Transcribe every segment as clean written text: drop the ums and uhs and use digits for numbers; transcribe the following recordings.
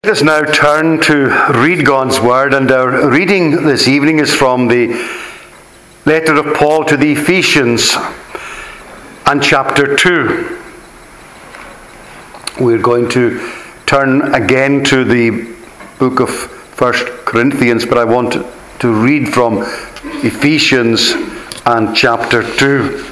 Let us now turn to read God's Word, and our reading this evening is from the letter of Paul to the Ephesians and chapter 2. We're going to turn again to the book of 1 Corinthians, but I want to read from Ephesians and chapter 2.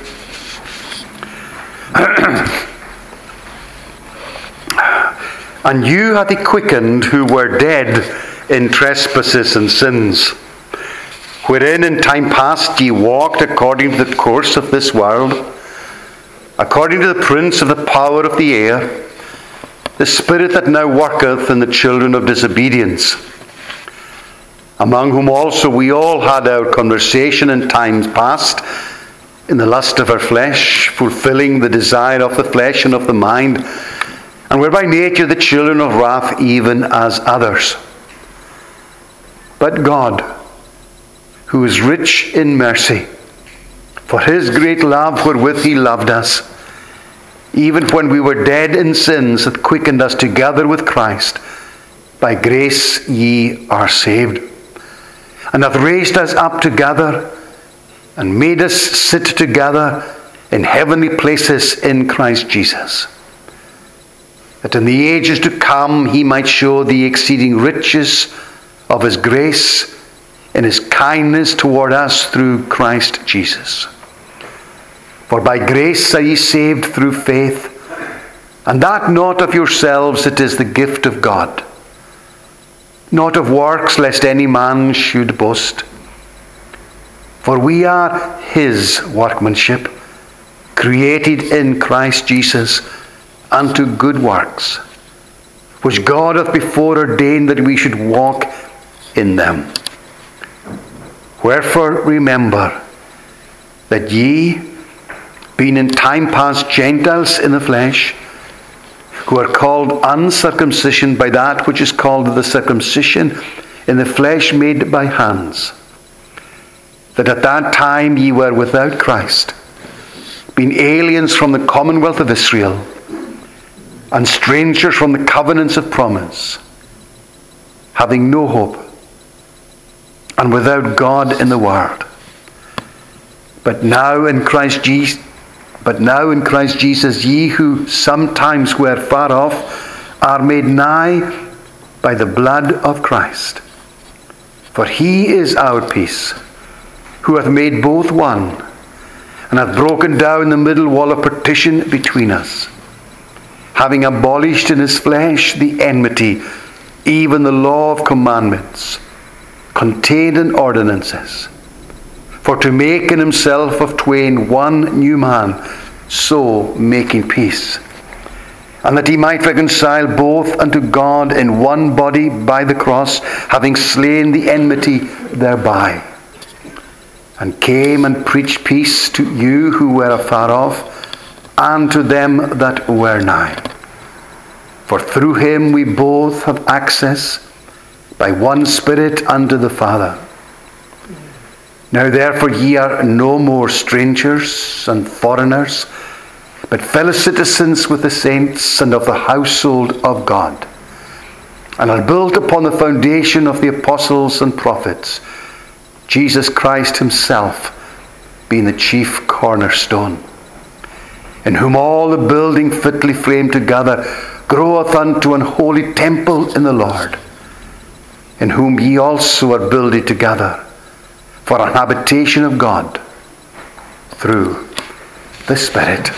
And you hath he quickened who were dead in trespasses and sins, wherein in time past ye walked according to the course of this world, according to the prince of the power of the air, the spirit that now worketh in the children of disobedience, among whom also we all had our conversation in times past, in the lust of our flesh, fulfilling the desire of the flesh and of the mind, and were by nature the children of wrath, even as others. But God, who is rich in mercy, for his great love wherewith he loved us, even when we were dead in sins, hath quickened us together with Christ. By grace ye are saved, and hath raised us up together, and made us sit together in heavenly places in Christ Jesus, that in the ages to come he might show the exceeding riches of his grace in his kindness toward us through Christ Jesus. For by grace are ye saved through faith, and that not of yourselves, it is the gift of God, not of works, lest any man should boast. For we are his workmanship, created in Christ Jesus unto good works, which God hath before ordained that we should walk in them. Wherefore remember that ye, being in time past Gentiles in the flesh, who are called uncircumcision by that which is called the circumcision in the flesh made by hands, that at that time ye were without Christ, being aliens from the commonwealth of Israel, and strangers from the covenants of promise, having no hope, and without God in the world. But now in Christ Jesus, ye who sometimes were far off, are made nigh by the blood of Christ. For he is our peace, who hath made both one, and hath broken down the middle wall of partition between us, having abolished in his flesh the enmity, even the law of commandments, contained in ordinances, for to make in himself of twain one new man, so making peace, and that he might reconcile both unto God in one body by the cross, having slain the enmity thereby, and came and preached peace to you who were afar off, and to them that were nigh. For through him we both have access by one Spirit unto the Father. Now therefore ye are no more strangers and foreigners, but fellow citizens with the saints and of the household of God, and are built upon the foundation of the apostles and prophets, Jesus Christ himself being the chief cornerstone, in whom all the building fitly framed together groweth unto an holy temple in the Lord, in whom ye also are builded together for an habitation of God through the Spirit.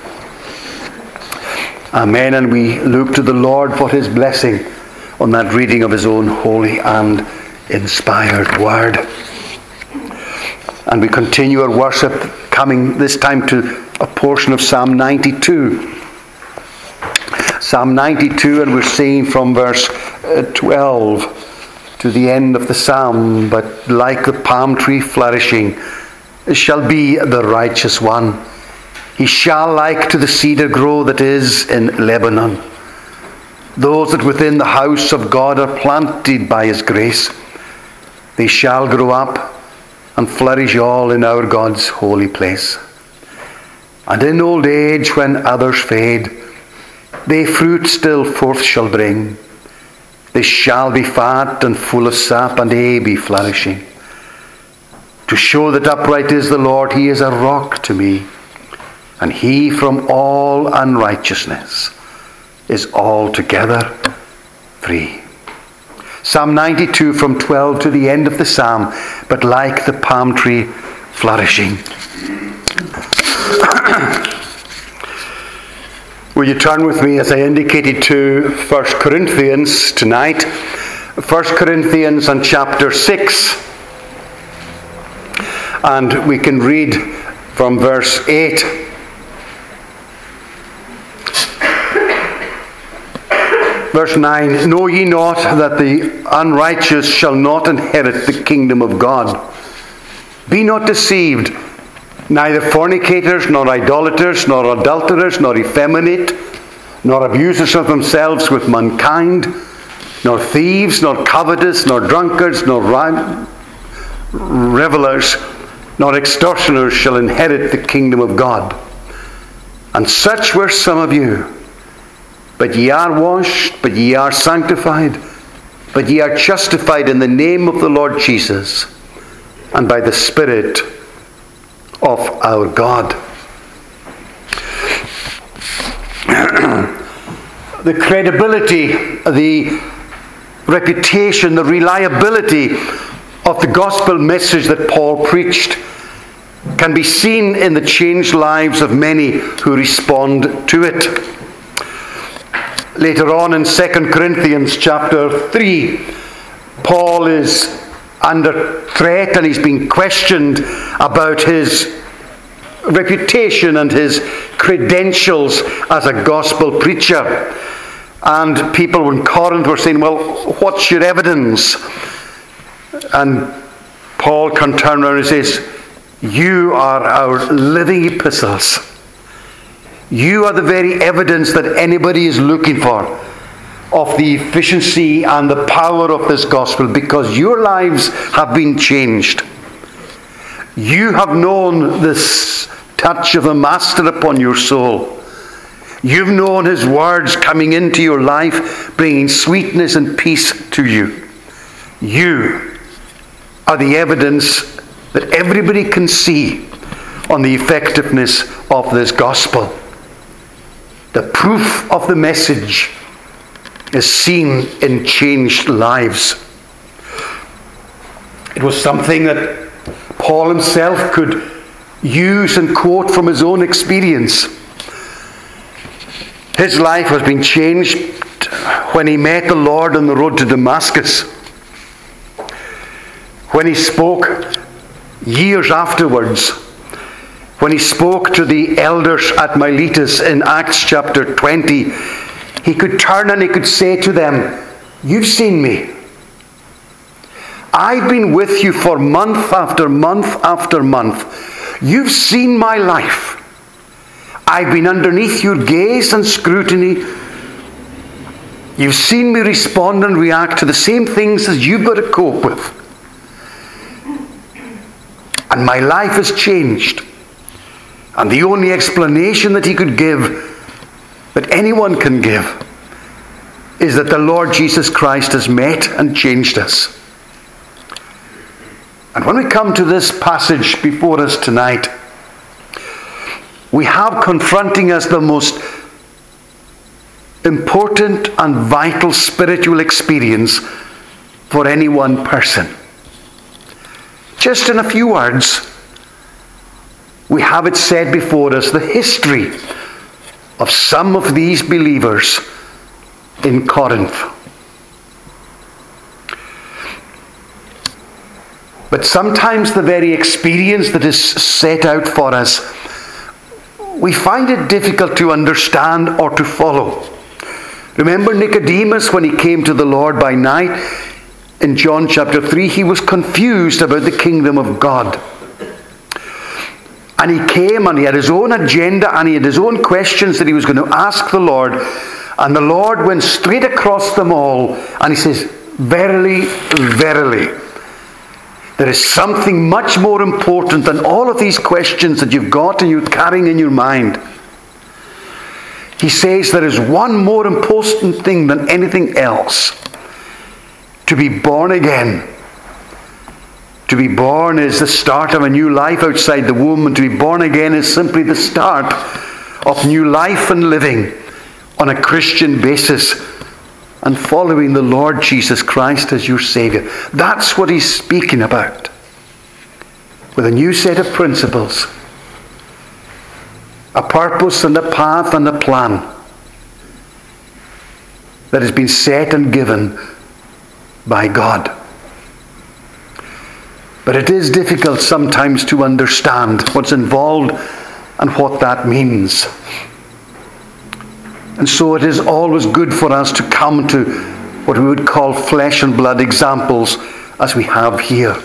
Amen. And we look to the Lord for his blessing on that reading of his own holy and inspired word. And we continue our worship, coming this time to a portion of Psalm 92. Psalm 92, and we're singing from verse 12 to the end of the psalm. But like the palm tree flourishing shall be the righteous one. He shall like to the cedar grow that is in Lebanon. Those that within the house of God are planted by his grace, they shall grow up and flourish all in our God's holy place. And in old age, when others fade, they fruit still forth shall bring. They shall be fat and full of sap, and aye be flourishing. To show that upright is the Lord, he is a rock to me, and he from all unrighteousness is altogether free. Psalm 92 from 12 to the end of the psalm, but like the palm tree flourishing. Will you turn with me, as I indicated, to 1 Corinthians tonight? 1 Corinthians and chapter 6. And we can read from verse 8. Verse 9, know ye not that the unrighteous shall not inherit the kingdom of God? Be not deceived. Neither fornicators, nor idolaters, nor adulterers, nor effeminate, nor abusers of themselves with mankind, nor thieves, nor covetous, nor drunkards, nor revelers, nor extortioners shall inherit the kingdom of God. And such were some of you. But ye are washed, but ye are sanctified, but ye are justified in the name of the Lord Jesus, and by the Spirit of our God. The credibility, the reputation, the reliability of the gospel message that Paul preached can be seen in the changed lives of many who respond to it. Later on in 2 Corinthians chapter 3, Paul is under threat and he's being questioned about his reputation and his credentials as a gospel preacher. And people in Corinth were saying, well, what's your evidence? And Paul can turn around and says, you are our living epistles. You are the very evidence that anybody is looking for of the efficiency and the power of this gospel, because your lives have been changed. You have known this touch of the Master upon your soul. You've known his words coming into your life, bringing sweetness and peace to you. You are the evidence that everybody can see on the effectiveness of this gospel. The proof of the message is seen in changed lives. It was something that Paul himself could use and quote from his own experience. His life has been changed when he met the Lord on the road to Damascus. When he spoke years afterwards, when he spoke to the elders at Miletus in Acts chapter 20, he could turn and he could say to them, you've seen me. I've been with you for month after month after month. You've seen my life. I've been underneath your gaze and scrutiny. You've seen me respond and react to the same things as you've got to cope with. And my life has changed. And the only explanation that he could give, that anyone can give, is that the Lord Jesus Christ has met and changed us. And when we come to this passage before us tonight, we have confronting us the most important and vital spiritual experience for any one person. Just in a few words, we have it said before us, the history of some of these believers in Corinth. But sometimes the very experience that is set out for us, we find it difficult to understand or to follow. Remember Nicodemus, when he came to the Lord by night in John chapter 3, he was confused about the kingdom of God. And he came and he had his own agenda and he had his own questions that he was going to ask the Lord. And the Lord went straight across them all and he says, verily, verily, there is something much more important than all of these questions that you've got and you're carrying in your mind. He says there is one more important thing than anything else. to be born again. To be born is the start of a new life outside the womb, and to be born again is simply the start of new life and living on a Christian basis and following the Lord Jesus Christ as your Savior. That's what he's speaking about. With a new set of principles, a purpose and a path and a plan that has been set and given by God. But it is difficult sometimes to understand what's involved and what that means. And so it is always good for us to come to what we would call flesh and blood examples as we have here.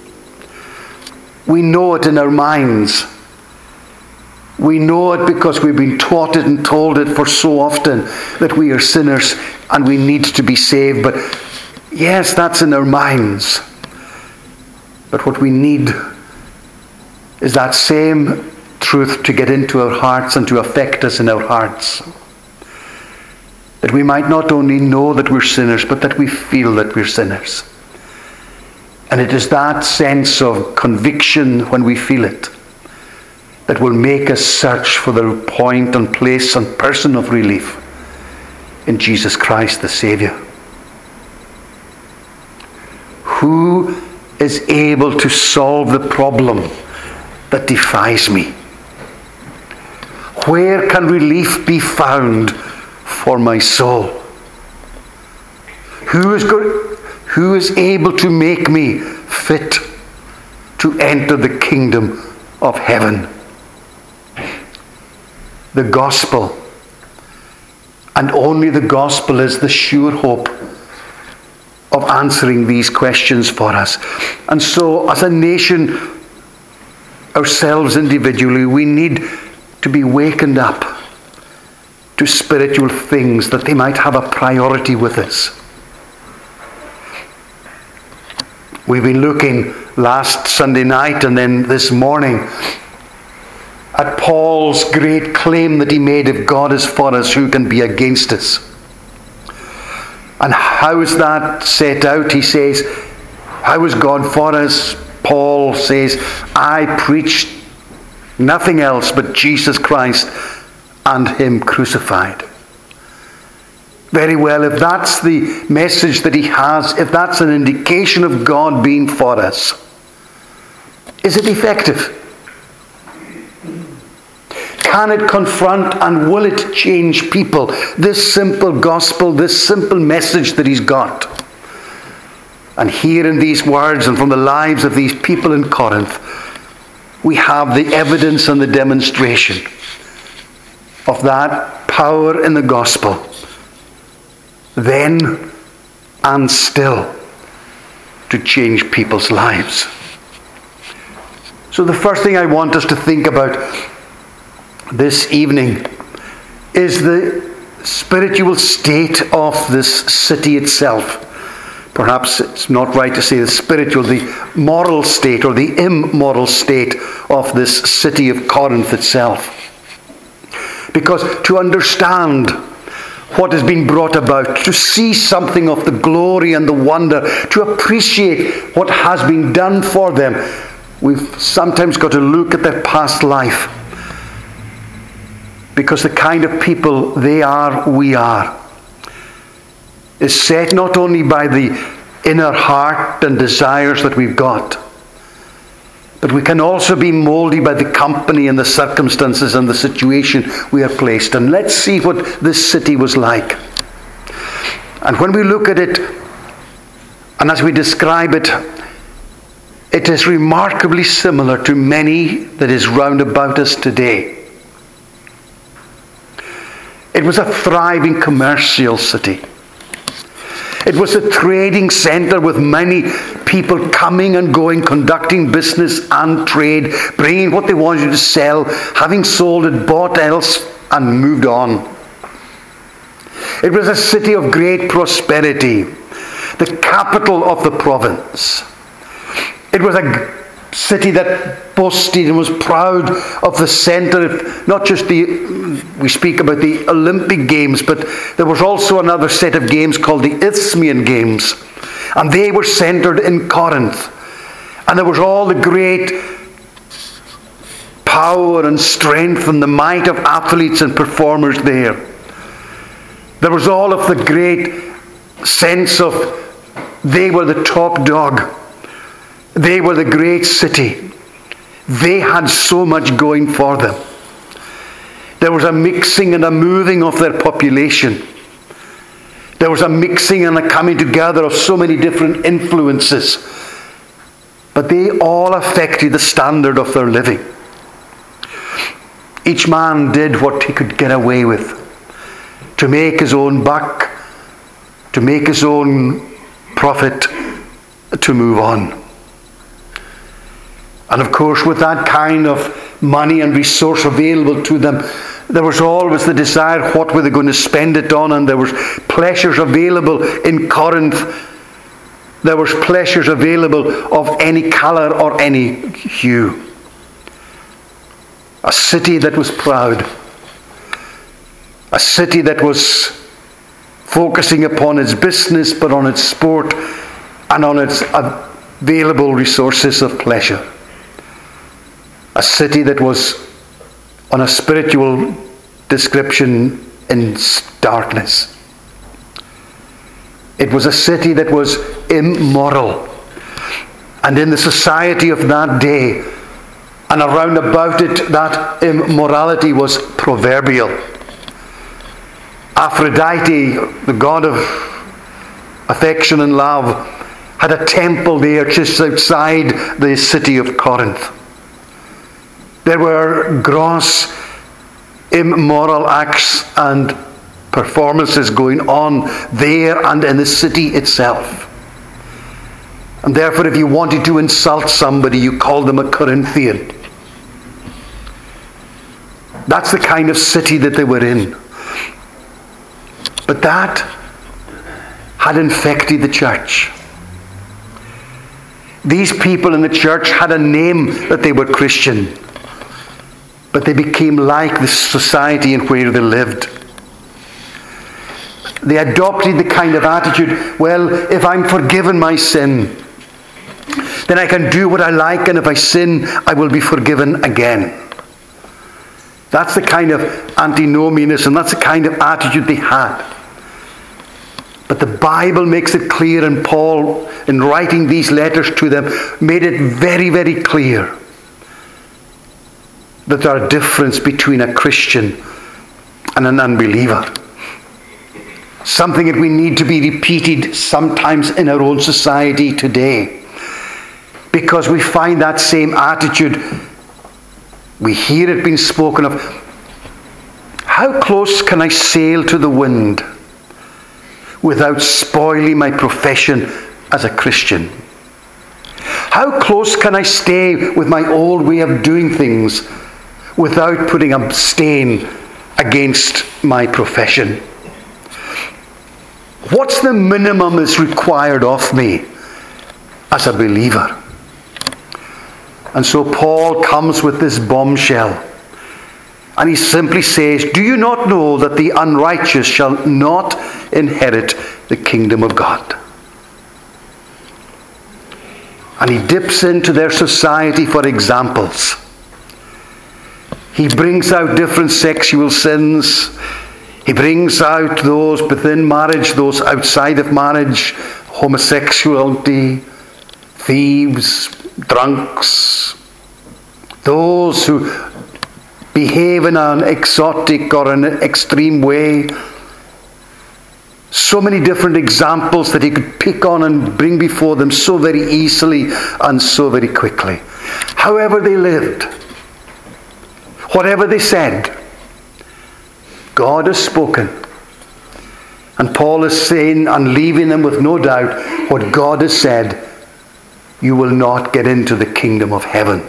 We know it in our minds. We know it because we've been taught it and told it for so often that we are sinners and we need to be saved. But yes, that's in our minds. But what we need is that same truth to get into our hearts and to affect us in our hearts. That we might not only know that we're sinners, but that we feel that we're sinners. And it is that sense of conviction when we feel it that will make us search for the point and place and person of relief in Jesus Christ the Saviour. Who is able to solve the problem that defies me? Where can relief be found for my soul? Who is able to make me fit to enter the kingdom of heaven? The gospel, and only the gospel, is the sure hope of answering these questions for us. And so, as a nation, ourselves individually, we need to be wakened up to spiritual things, that they might have a priority with us. We've been looking last Sunday night and then this morning at Paul's great claim that he made, if God is for us, who can be against us? And how is that set out? He says, how is God for us? Paul says, I preached nothing else but Jesus Christ and him crucified. Very well, if that's the message that he has, if that's an indication of God being for us, is it effective? Can it confront and will it change people? This simple gospel, this simple message that he's got. And here in these words and from the lives of these people in Corinth, we have the evidence and the demonstration of that power in the gospel, then and still, to change people's lives. So the first thing I want us to think about this evening is the spiritual state of this city itself. Perhaps it's not right to say the spiritual, the moral state or the immoral state of this city of Corinth itself. Because to understand what has been brought about, to see something of the glory and the wonder, to appreciate what has been done for them, we've sometimes got to look at their past life. Because the kind of people they are, we are, is set not only by the inner heart and desires that we've got, but we can also be molded by the company and the circumstances and the situation we are placed in. Let's see what this city was like. And when we look at it, and as we describe it, it is remarkably similar to many that is round about us today. It was a thriving commercial city. It was a trading center with many people coming and going, conducting business and trade, bringing what they wanted to sell, having sold it, bought else, and moved on. It was a city of great prosperity, the capital of the province. It was a city that boasted and was proud of the center, not just we speak about the Olympic Games, but there was also another set of games called the Isthmian Games. And they were centered in Corinth. And there was all the great power and strength and the might of athletes and performers there. There was all of the great sense of they were the top dog. They were the great city. They had so much going for them. There was a mixing and a moving of their population. There was a mixing and a coming together of so many different influences. But they all affected the standard of their living. Each man did what he could get away with to make his own buck, to make his own profit, to move on. And of course, with that kind of money and resource available to them, there was always the desire, what were they going to spend it on? And there was pleasures available in Corinth. There was pleasures available of any colour or any hue. A city that was proud. A city that was focusing upon its business, but on its sport and on its available resources of pleasure. A city that was on a spiritual description in darkness. It was a city that was immoral. And in the society of that day, and around about it, that immorality was proverbial. Aphrodite, the god of affection and love, had a temple there just outside the city of Corinth. There were gross, immoral acts and performances going on there and in the city itself. And therefore, if you wanted to insult somebody, you called them a Corinthian. That's the kind of city that they were in. But that had infected the church. These people in the church had a name that they were Christian. But they became like the society in where they lived. They adopted the kind of attitude, well, if I'm forgiven my sin, then I can do what I like, and if I sin, I will be forgiven again. That's the kind of antinomianism, and that's the kind of attitude they had. But the Bible makes it clear, and Paul, in writing these letters to them, made it very, very clear that there are difference between a Christian and an unbeliever. Something that we need to be repeated sometimes in our own society today. Because we find that same attitude, we hear it being spoken of. How close can I sail to the wind without spoiling my profession as a Christian? How close can I stay with my old way of doing things without putting a stain against my profession? What's the minimum that's required of me as a believer? And so Paul comes with this bombshell. And he simply says, do you not know that the unrighteous shall not inherit the kingdom of God? And he dips into their society for examples. He brings out different sexual sins. He brings out those within marriage, those outside of marriage, homosexuality, thieves, drunks, those who behave in an exotic or an extreme way. So many different examples that he could pick on and bring before them so very easily and so very quickly. However they lived, whatever they said, God has spoken. And Paul is saying and leaving them with no doubt, what God has said, you will not get into the kingdom of heaven.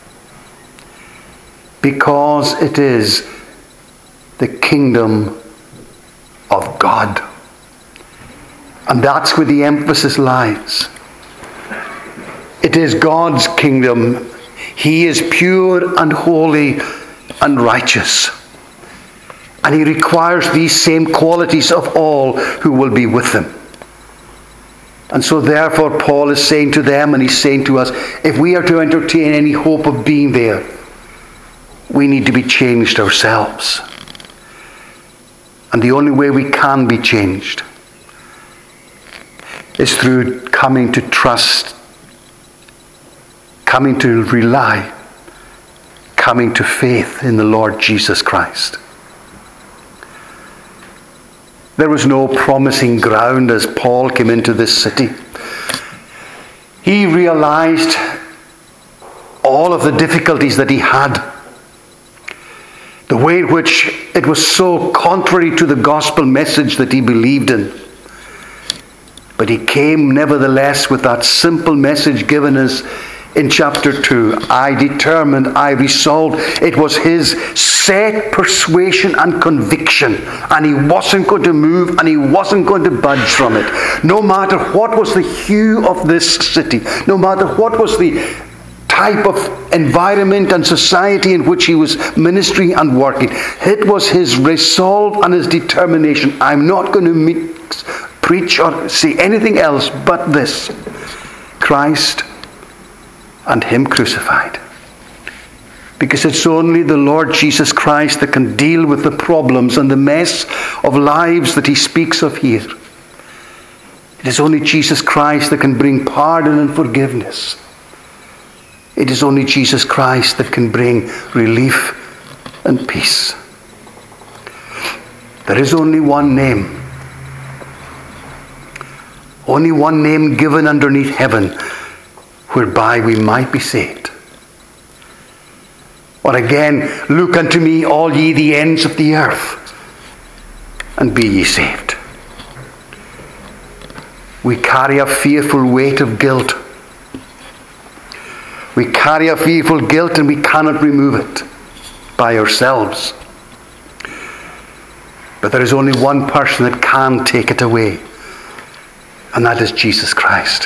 Because it is the kingdom of God. And that's where the emphasis lies. It is God's kingdom. He is pure and holy and righteous. And he requires these same qualities of all who will be with him. And so therefore Paul is saying to them, and he's saying to us, if we are to entertain any hope of being there, we need to be changed ourselves. And the only way we can be changed is through coming to trust, coming to rely, coming to faith in the Lord Jesus Christ. There was no promising ground as Paul came into this city. He realized all of the difficulties that he had. The way in which it was so contrary to the gospel message that he believed in. But he came nevertheless with that simple message given us in chapter 2. I determined, I resolved. It was his set persuasion and conviction. And he wasn't going to move and he wasn't going to budge from it. No matter what was the hue of this city. No matter what was the type of environment and society in which he was ministering and working. It was his resolve and his determination. I'm not going to preach or say anything else but this. Christ and him crucified. Because it's only the Lord Jesus Christ that can deal with the problems and the mess of lives that he speaks of here. It is only Jesus Christ that can bring pardon and forgiveness. It is only Jesus Christ that can bring relief and peace. There is only one name given underneath heaven whereby we might be saved. Or again, look unto me, all ye the ends of the earth, and be ye saved. We carry a fearful weight of guilt. We carry a fearful guilt and we cannot remove it by ourselves. But there is only one person that can take it away, and that is Jesus Christ.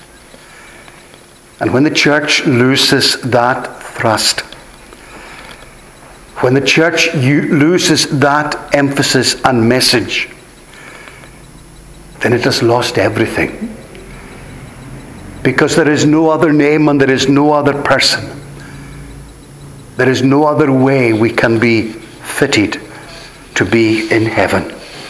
And when the church loses that thrust, when the church loses that emphasis and message, then it has lost everything. Because there is no other name and there is no other person. There is no other way we can be fitted to be in heaven.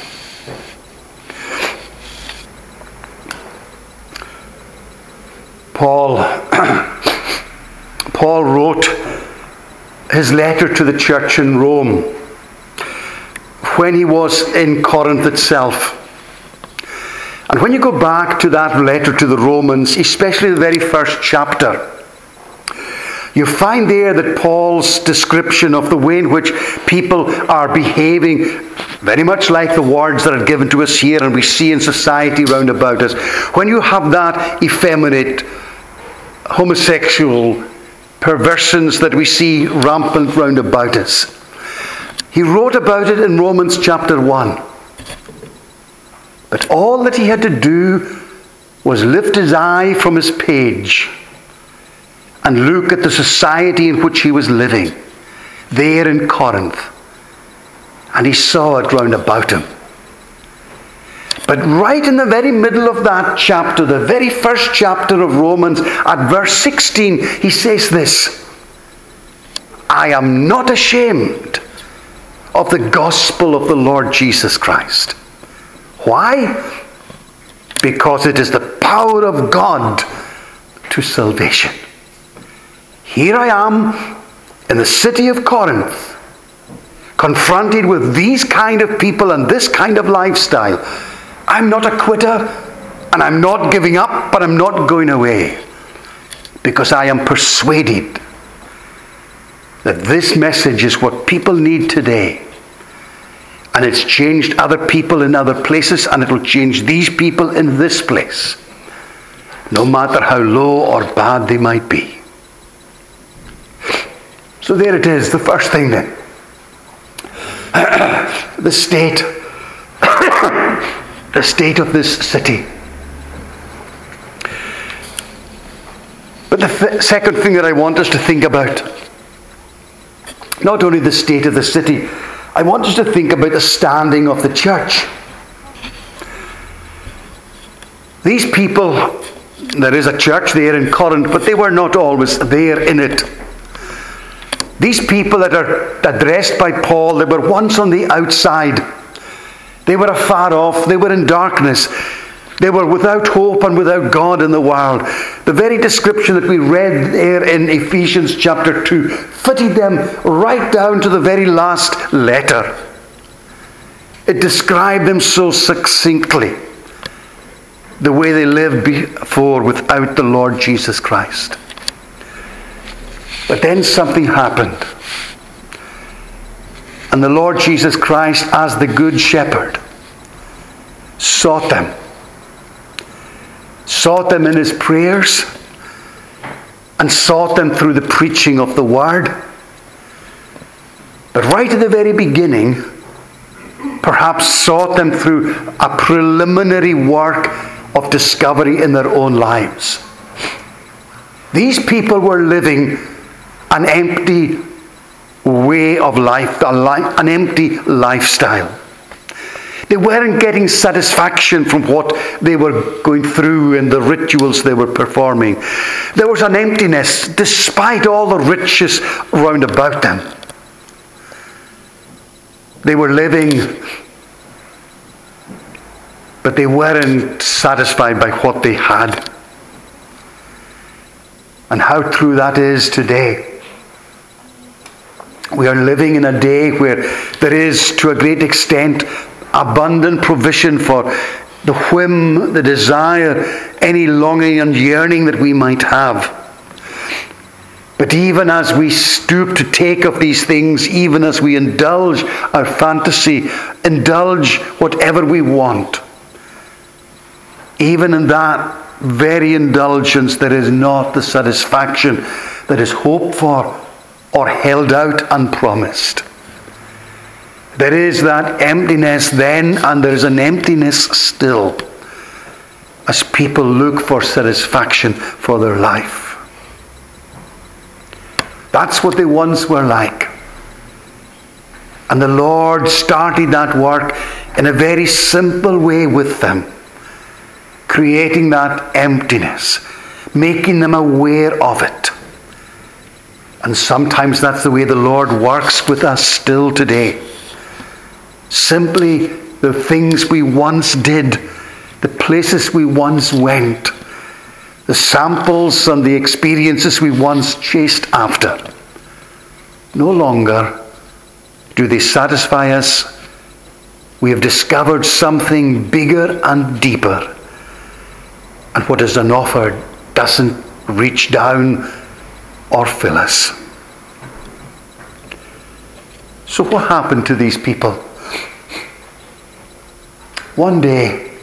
Paul wrote his letter to the church in Rome when he was in Corinth itself. And when you go back to that letter to the Romans, especially the very first chapter, you find there that Paul's description of the way in which people are behaving, very much like the words that are given to us here and we see in society round about us. When you have that effeminate, homosexual perversions that we see rampant round about us, he wrote about it in Romans chapter 1. But all that he had to do was lift his eye from his page and look at the society in which he was living there in Corinth. And he saw it round about him. But right in the very middle of that chapter, the very first chapter of Romans, at verse 16, he says this: I am not ashamed of the gospel of the Lord Jesus Christ. Why? Because it is the power of God to salvation. Here I am in the city of Corinth, confronted with these kind of people and this kind of lifestyle. I'm not a quitter, and I'm not giving up, but I'm not going away, because I am persuaded that this message is what people need today. And it's changed other people in other places, and it will change these people in this place, no matter how low or bad they might be. So there it is, the first thing then. The state of this city. But the second thing that I want us to think about, not only the state of the city, I want us to think about the standing of the church. These people, there is a church there in Corinth, but they were not always there in it. These people that are addressed by Paul, they were once on the outside. They were afar off. They were in darkness. They were without hope and without God in the world. The very description that we read there in Ephesians chapter 2 fitted them right down to the very last letter. It described them so succinctly, the way they lived before without the Lord Jesus Christ. But then something happened. And the Lord Jesus Christ, as the Good Shepherd, sought them. Sought them in his prayers, and sought them through the preaching of the Word. But right at the very beginning, perhaps sought them through a preliminary work of discovery in their own lives. These people were living an empty way of life, an empty lifestyle. They weren't getting satisfaction from what they were going through and the rituals they were performing. There was an emptiness despite all the riches round about them. They were living, but they weren't satisfied by what they had. And how true that is today. We are living in a day where there is, to a great extent, abundant provision for the whim, the desire, any longing and yearning that we might have. But even as we stoop to take of these things, even as we indulge our fantasy, indulge whatever we want, even in that very indulgence, there is not the satisfaction that is hoped for or held out and promised. There is that emptiness then, and there is an emptiness still, as people look for satisfaction for their life. That's what they once were like. And the Lord started that work in a very simple way with them, creating that emptiness, making them aware of it. And sometimes that's the way the Lord works with us still today. Simply the things we once did, the places we once went, the samples and the experiences we once chased after, no longer do they satisfy us. We have discovered something bigger and deeper. And what is on offer doesn't reach down or fill us. So what happened to these people? One day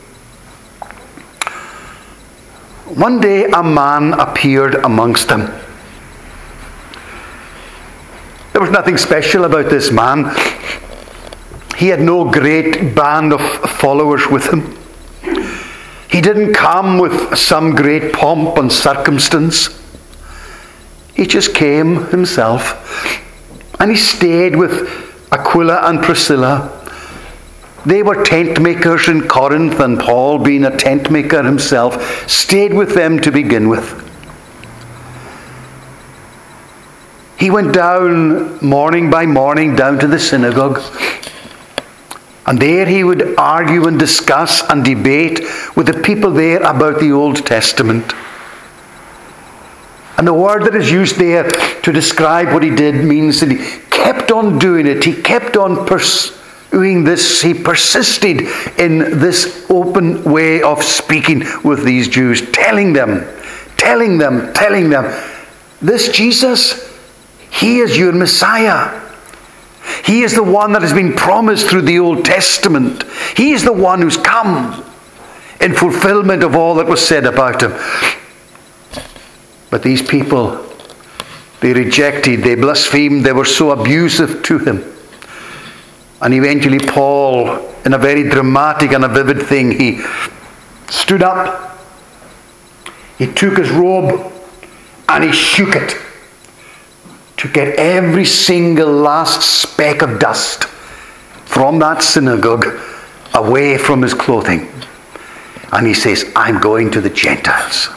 a man appeared amongst them. There was nothing special about this man. He had no great band of followers with him. He didn't come with some great pomp and circumstance. He just came himself, and he stayed with Aquila and Priscilla. They were tent makers in Corinth, and Paul, being a tent maker himself, stayed with them to begin with. He went down morning by morning down to the synagogue, and there he would argue and discuss and debate with the people there about the Old Testament. And the word that is used there to describe what he did means that he kept on doing it. He kept on pursuing this. He persisted in this open way of speaking with these Jews, telling them, this Jesus, he is your Messiah. He is the one that has been promised through the Old Testament. He is the one who's come in fulfillment of all that was said about him. But these people, they rejected, they blasphemed, they were so abusive to him. And eventually Paul, in a very dramatic and a vivid thing, he stood up, he took his robe and he shook it to get every single last speck of dust from that synagogue away from his clothing. And he says, I'm going to the Gentiles.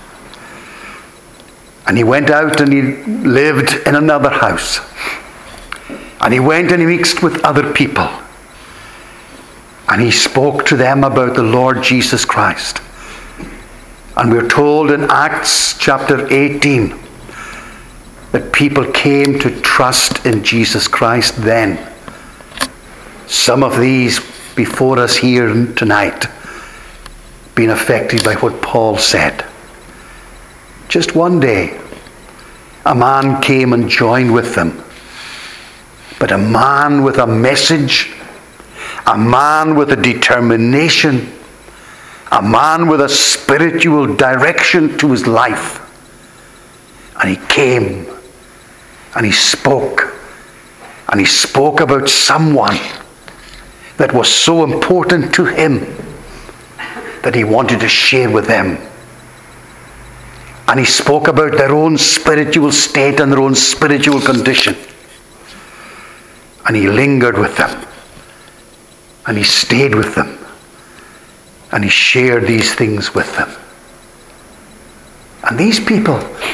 And he went out and he lived in another house. And he went and he mixed with other people. And he spoke to them about the Lord Jesus Christ. And we're told in Acts chapter 18 that people came to trust in Jesus Christ then. Some of these before us here tonight being affected by what Paul said. Just one day, a man came and joined with them. But a man with a message, a man with a determination, a man with a spiritual direction to his life. And he came and he spoke. And he spoke about someone that was so important to him that he wanted to share with them. And he spoke about their own spiritual state and their own spiritual condition. And he lingered with them. And he stayed with them. And he shared these things with them. And these people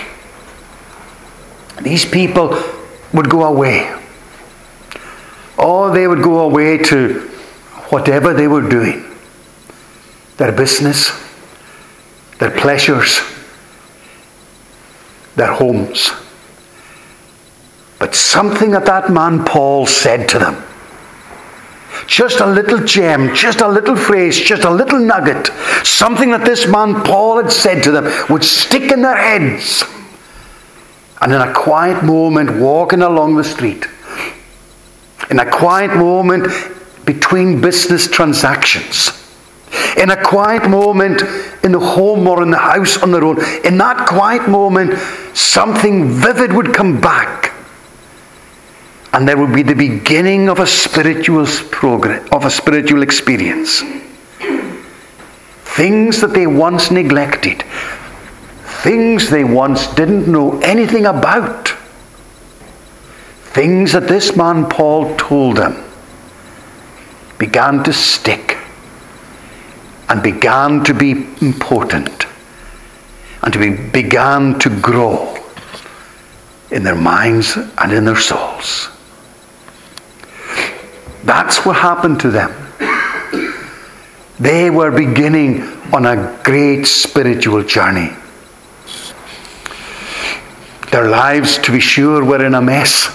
would go away. Oh, they would go away to whatever they were doing. Their business, their pleasures, their homes. But something that man Paul said to them, just a little gem, just a little phrase, just a little nugget, something that this man Paul had said to them would stick in their heads. And in a quiet moment, walking along the street, in a quiet moment between business transactions, in a quiet moment in the home or in the house on their own, in that quiet moment, something vivid would come back. And there would be the beginning of a spiritual progress, of a spiritual experience. Things that they once neglected. Things they once didn't know anything about. Things that this man Paul told them began to stick and began to be important and began to grow in their minds and in their souls. That's what happened to them. They were beginning on a great spiritual journey. Their lives, to be sure, were in a mess.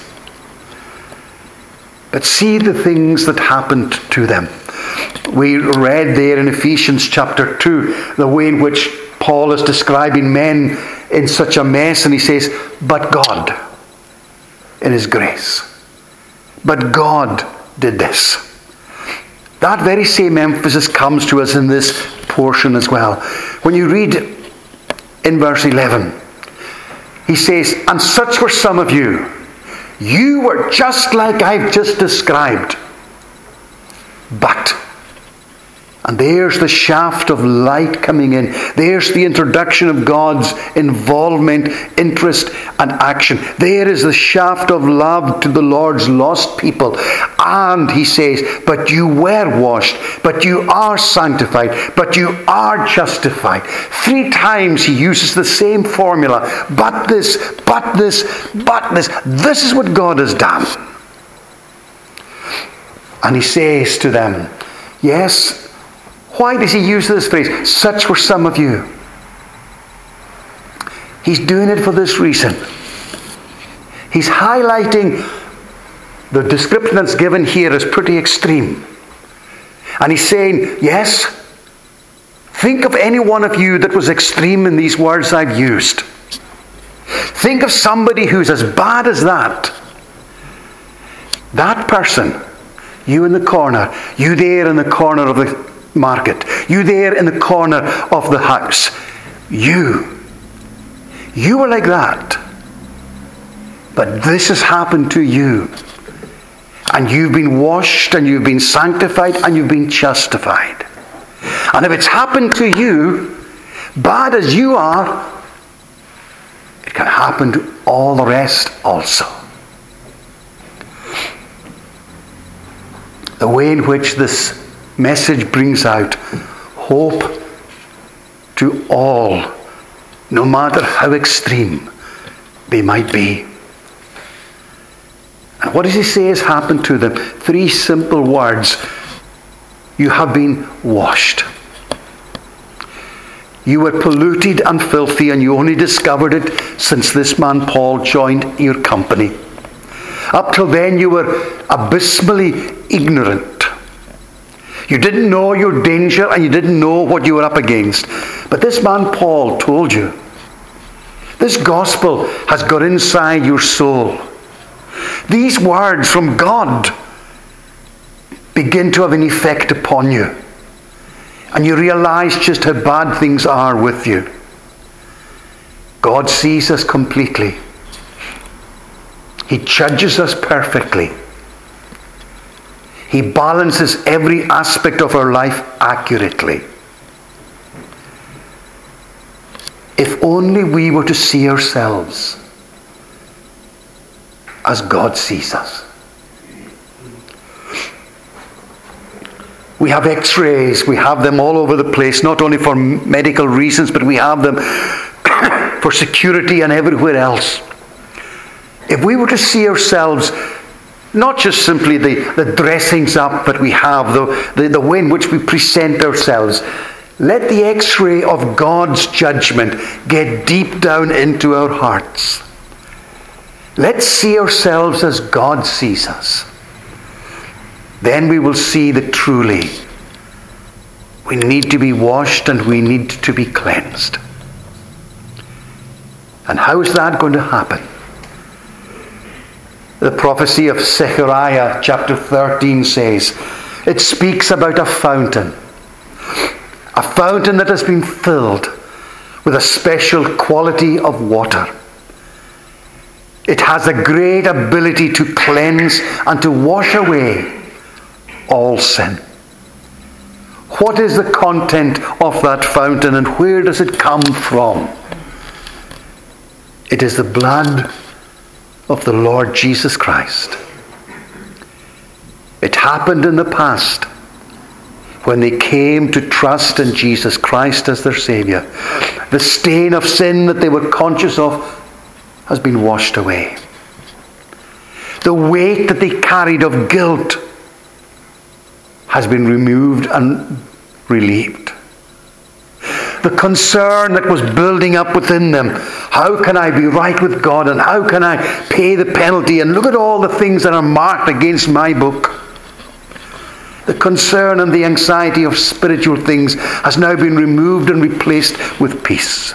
But see the things that happened to them. We read there in Ephesians chapter 2, the way in which Paul is describing men in such a mess, and he says, but God, in his grace. But God did this. That very same emphasis comes to us in this portion as well. When you read in verse 11, he says, and such were some of you. You were just like I've just described. But, and there's the shaft of light coming in. There's the introduction of God's involvement, interest, and action. There is the shaft of love to the Lord's lost people. And he says, but you were washed, but you are sanctified, but you are justified. 3 times he uses the same formula. But this, but this, but this. This is what God has done. And he says to them, yes. Why does he use this phrase? Such were some of you. He's doing it for this reason. He's highlighting the description that's given here is pretty extreme. And he's saying, yes, think of any one of you that was extreme in these words I've used. Think of somebody who's as bad as that. That person, you in the corner, you there in the corner of the market, you there in the corner of the house, you were like that, but this has happened to you, and you've been washed and you've been sanctified and you've been justified. And if it's happened to you, bad as you are, it can happen to all the rest also. The way in which this message brings out hope to all, no matter how extreme they might be. And what does he say has happened to them? 3 simple words. You have been washed. You were polluted and filthy, and you only discovered it since this man Paul joined your company. Up till then you were abysmally ignorant. You didn't know your danger and you didn't know what you were up against. But this man Paul told you. This gospel has got inside your soul. These words from God begin to have an effect upon you. And you realize just how bad things are with you. God sees us completely. He judges us perfectly. He balances every aspect of our life accurately. If only we were to see ourselves as God sees us. We have x-rays, we have them all over the place, not only for medical reasons, but we have them for security and everywhere else. If we were to see ourselves, not just simply the dressings up that we have, the way in which we present ourselves, let the x-ray of God's judgment get deep down into our hearts. Let's see ourselves as God sees us. Then we will see that truly we need to be washed and we need to be cleansed. And how is that going to happen? The prophecy of Zechariah chapter 13 says, it speaks about a fountain that has been filled with a special quality of water. It has a great ability to cleanse and to wash away all sin. What is the content of that fountain and where does it come from? It is the blood of the Lord Jesus Christ. It happened in the past when they came to trust in Jesus Christ as their Saviour. The stain of sin that they were conscious of has been washed away. The weight that they carried of guilt has been removed and relieved. The concern that was building up within them, how can I be right with God and how can I pay the penalty, and look at all the things that are marked against my book. The concern and the anxiety of spiritual things has now been removed and replaced with peace.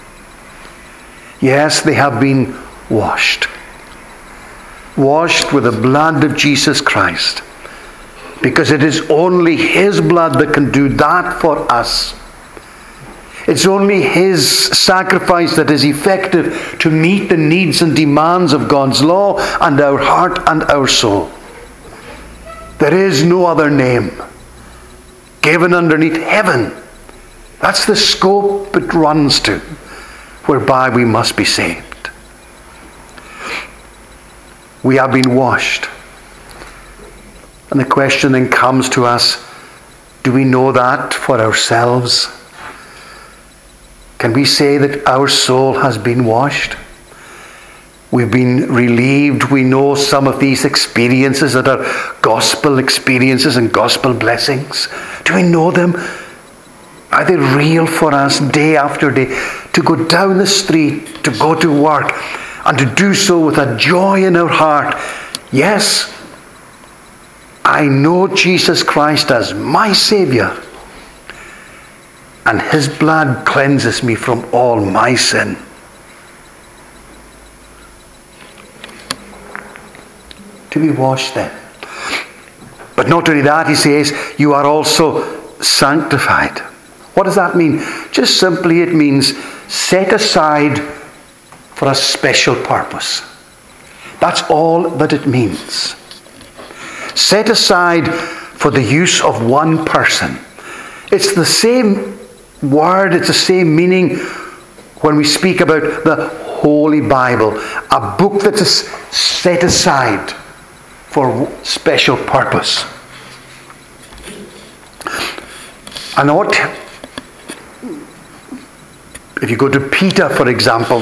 Yes, they have been washed. Washed with the blood of Jesus Christ. Because it is only His blood that can do that for us. It's only His sacrifice that is effective to meet the needs and demands of God's law and our heart and our soul. There is no other name given underneath heaven. That's the scope it runs to, whereby we must be saved. We have been washed. And the question then comes to us, do we know that for ourselves? Can we say that our soul has been washed? We've been relieved. We know some of these experiences that are gospel experiences and gospel blessings. Do we know them? Are they real for us day after day? To go down the street, to go to work, and to do so with a joy in our heart. Yes, I know Jesus Christ as my Saviour, and His blood cleanses me from all my sin. To be washed then. But not only that, he says, you are also sanctified. What does that mean? Just simply it means set aside for a special purpose. That's all that it means. Set aside for the use of one person. It's the same word, it's the same meaning when we speak about the Holy Bible, a book that is set aside for special purpose. And what If you go to Peter, for example,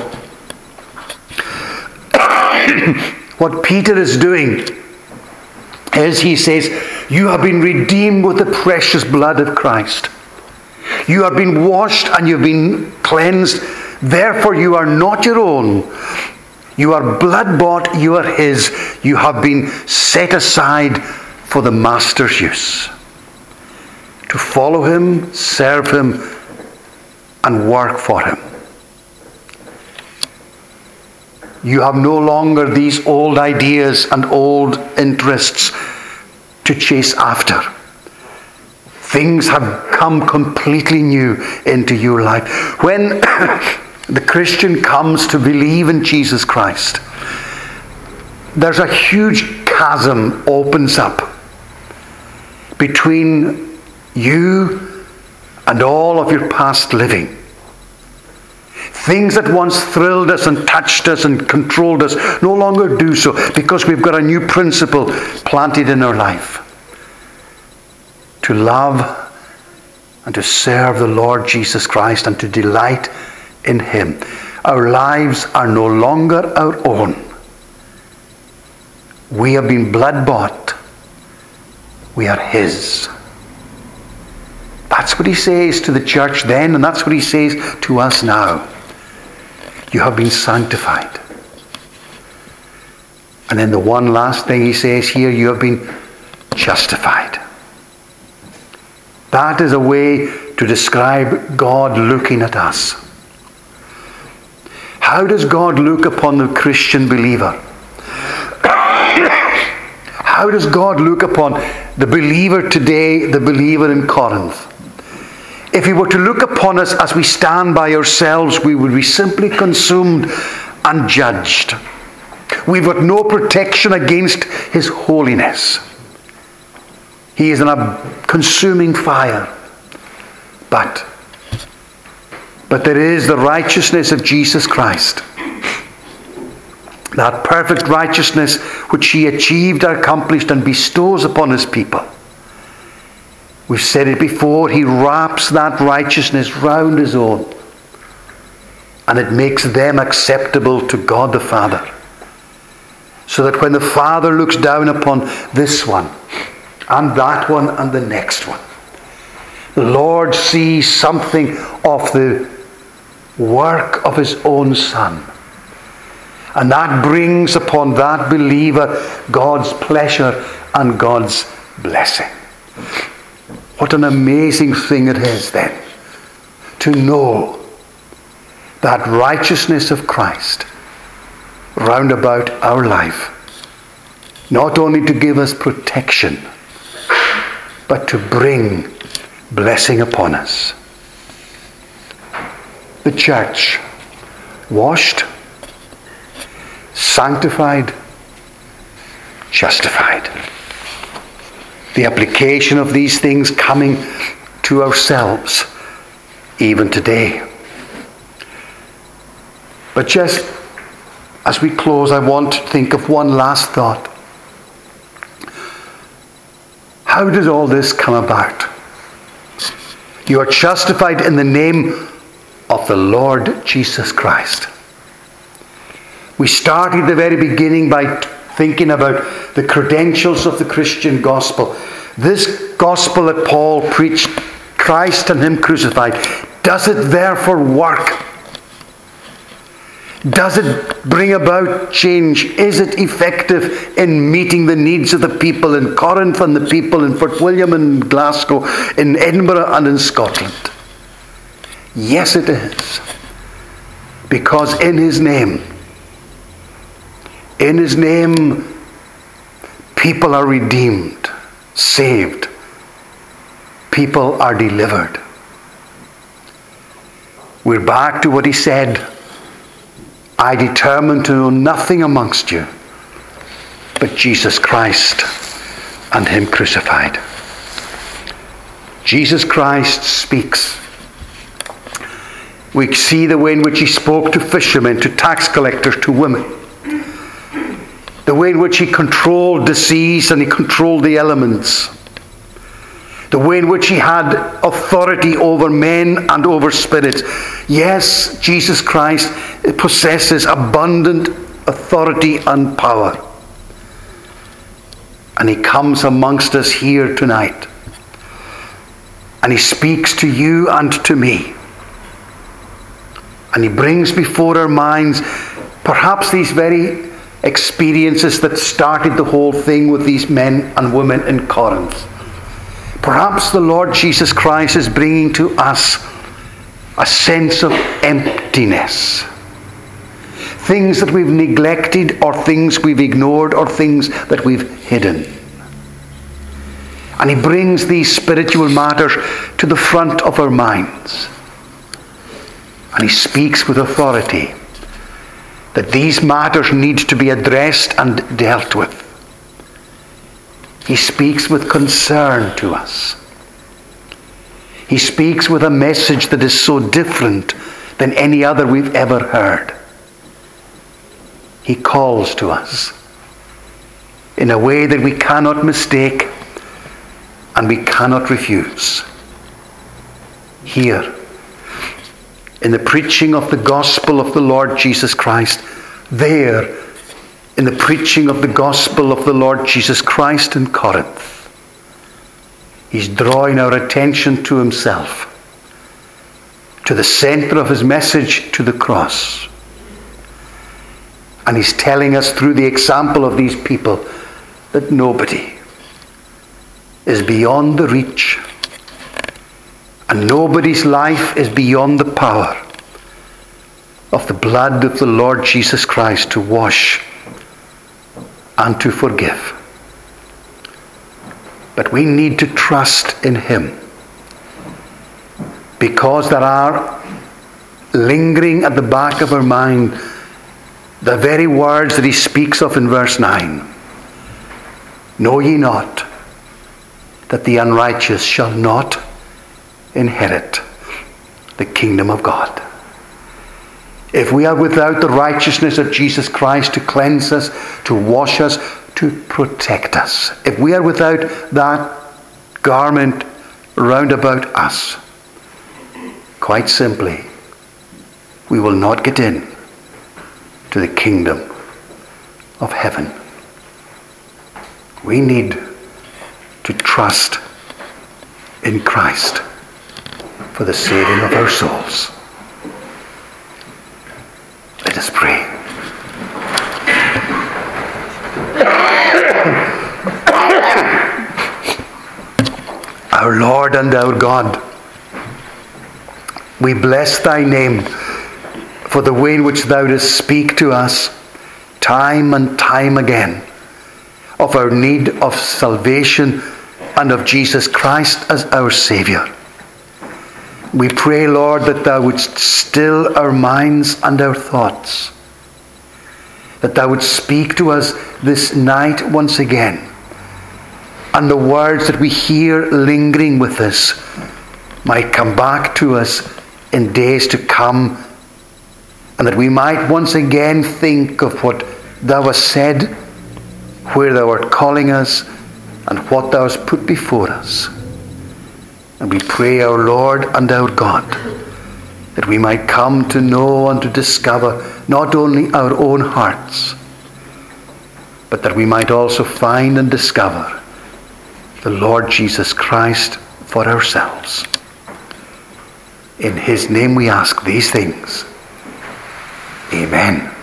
what Peter is doing is he says, you have been redeemed with the precious blood of Christ. You have been washed and you've been cleansed. Therefore you are not your own. You are blood-bought, you are his. You have been set aside for the master's use. To follow him, serve him, and work for him. You have no longer these old ideas and old interests to chase after. Things have come completely new into your life. When the Christian comes to believe in Jesus Christ, there's a huge chasm opens up between you and all of your past living. Things that once thrilled us and touched us and controlled us no longer do so, because we've got a new principle planted in our life. To love and to serve the Lord Jesus Christ and to delight in him. Our lives are no longer our own. We have been blood-bought. We are his. That's what he says to the church then, and that's what he says to us now. You have been sanctified. And then the one last thing he says here, you have been justified. That is a way to describe God looking at us. How does God look upon the Christian believer? How does God look upon the believer today, the believer in Corinth? If he were to look upon us as we stand by ourselves, we would be simply consumed and judged. We've got no protection against his holiness. He is in a consuming fire. But there is the righteousness of Jesus Christ. That perfect righteousness which he achieved, accomplished, and bestows upon his people. We've said it before, he wraps that righteousness round his own. And it makes them acceptable to God the Father. So that when the Father looks down upon this one, and that one, and the next one, the Lord sees something of the work of his own Son. And that brings upon that believer God's pleasure and God's blessing. What an amazing thing it is then to know that righteousness of Christ round about our life. Not only to give us protection, but to bring blessing upon us. The church, washed, sanctified, justified. The application of these things coming to ourselves even today. But just as we close, I want to think of one last thought. How did all this come about? You are justified in the name of the Lord Jesus Christ. We started at the very beginning by thinking about the credentials of the Christian gospel. This gospel that Paul preached, Christ and him crucified, does it therefore work? Does it bring about change? Is it effective in meeting the needs of the people in Corinth and the people in Fort William and Glasgow, in Edinburgh and in Scotland? Yes, it is. Because in his name, people are redeemed, saved. People are delivered. We're back to what he said. I determined to know nothing amongst you but Jesus Christ and him crucified. Jesus Christ speaks. We see the way in which he spoke to fishermen, to tax collectors, to women. The way in which he controlled disease and he controlled the elements. the way in which he had authority over men and over spirits. Yes, Jesus Christ possesses abundant authority and power. And he comes amongst us here tonight. And he speaks to you and to me. And he brings before our minds perhaps these very experiences that started the whole thing with these men and women in Corinth. Perhaps the Lord Jesus Christ is bringing to us a sense of emptiness. Things that we've neglected, or things we've ignored, or things that we've hidden. And he brings these spiritual matters to the front of our minds. And he speaks with authority that these matters need to be addressed and dealt with. He speaks with concern to us. He speaks with a message that is so different than any other we've ever heard. He calls to us in a way that we cannot mistake and we cannot refuse. Here, in the preaching of the gospel of the Lord Jesus Christ, there, in the preaching of the gospel of the Lord Jesus Christ in Corinth, he's drawing our attention to himself, to the center of his message, to the cross. And he's telling us through the example of these people that nobody is beyond the reach, and nobody's life is beyond the power of the blood of the Lord Jesus Christ to wash and to forgive. But we need to trust in him, because there are lingering at the back of our mind the very words that he speaks of in verse 9. Know ye not that the unrighteous shall not inherit the kingdom of God? If we are without the righteousness of Jesus Christ to cleanse us, to wash us, to protect us, if we are without that garment round about us, quite simply, we will not get in to the kingdom of heaven. We need to trust in Christ for the saving of our souls. Let us pray. Our Lord and our God, we bless thy name for the way in which thou dost speak to us time and time again of our need of salvation and of Jesus Christ as our Saviour. We pray, Lord, that thou wouldst still our minds and our thoughts, that thou wouldst speak to us this night once again, and the words that we hear lingering with us might come back to us in days to come, and that we might once again think of what thou hast said, where thou art calling us, and what thou hast put before us. And we pray, our Lord and our God, that we might come to know and to discover not only our own hearts, but that we might also find and discover the Lord Jesus Christ for ourselves. In his name we ask these things. Amen.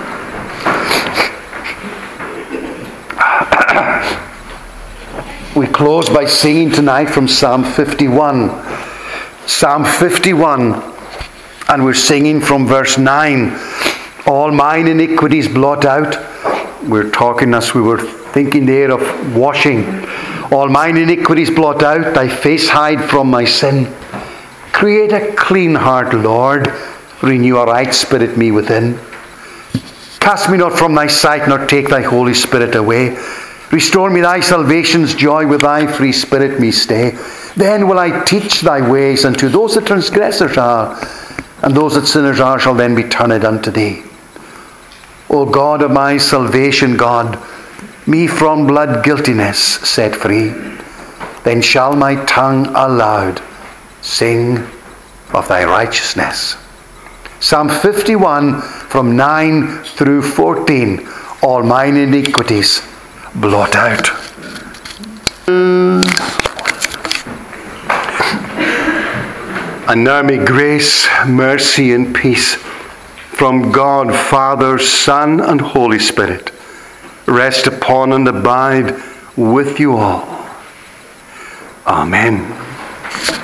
We close by singing tonight from Psalm 51. Psalm 51, and we're singing from verse 9. All mine iniquities blot out. We're talking as we were thinking there of washing. All mine iniquities blot out, thy face hide from my sin. Create a clean heart, Lord. Renew a right spirit me within. Cast me not from thy sight, nor take thy Holy Spirit away. Restore me thy salvation's joy, with thy free spirit me stay. Then will I teach thy ways unto those that transgressors are, and those that sinners are shall then be turned unto thee. O God of my salvation, God, me from blood guiltiness set free. then shall my tongue aloud sing of thy righteousness. Psalm 51 from 9 through 14. All mine iniquities blot out. And now may grace, mercy, and peace from God, Father, Son, and Holy Spirit rest upon and abide with you all. Amen.